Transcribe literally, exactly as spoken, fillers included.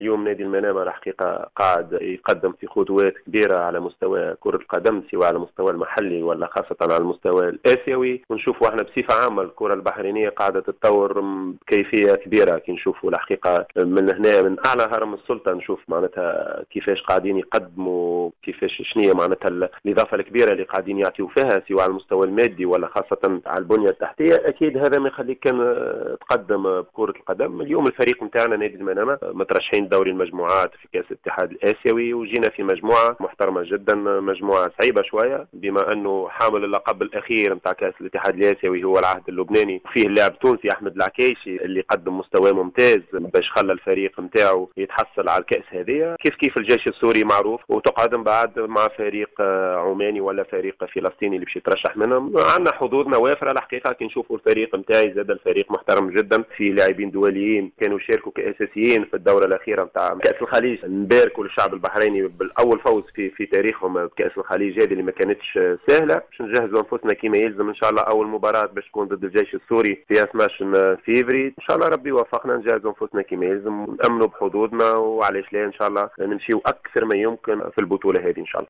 اليوم نادي المنامة الحقيقة قاعد يقدم في خطوات كبيرة على مستوى كرة القدم، سواء على المستوى المحلي ولا خاصة على المستوى الآسيوي. ونشوفوا احنا بصفة عامة الكرة البحرينية قاعدة تتطور بكيفية كبيرة. كي نشوفوا الحقيقة من هنا من أعلى هرم السلطة نشوف معناتها كيفاش قاعدين يقدموا، كيفاش شنية معناتها الإضافة الكبيرة اللي قاعدين يعطيوا فيها سواء على المستوى المادي ولا خاصة على البنية التحتية. أكيد هذا ما يخليك كان تقدم بكرة القدم. اليوم الفريق متاعنا نادي المنامة مترشحين دوري المجموعات في كأس الاتحاد الآسيوي، وجينا في مجموعة محترمة جدا، مجموعة صعيبة شوية بما أنه حامل اللقب الأخير متاع كأس الاتحاد الآسيوي هو العهد اللبناني، فيه اللاعب التونسي أحمد العكيشي اللي قدم مستوى ممتاز باش خلى الفريق متاعه يتحصل على الكأس هذه. كيف كيف الجيش السوري معروف، وتقدم بعد مع فريق عماني ولا فريق فلسطيني اللي باش يترشح منهم. عندنا حظوظنا وافرة الحقيقة. كي نشوفوا الفريق متاعي زاد الفريق محترم جدا، في لاعبين دوليين كانوا يشاركوا كأساسيين في الدورة الأخيرة متاع كأس الخليج. نباركوا للشعب البحريني بالأول فوز في في تاريخهم بكأس الخليج هذه اللي ما كانتش سهلة. باش نجهزوا أنفسنا كما يلزم إن شاء الله. أول مباراة باش تكون ضد الجيش السوري في اثني عشر فيفري، إن شاء الله ربي يوفقنا نجهزوا أنفسنا كما يلزم ونأمنوا بحظوظنا، وعليش لا إن شاء الله نمشيوا أكثر ما يمكن في البطولة هذه إن شاء الله.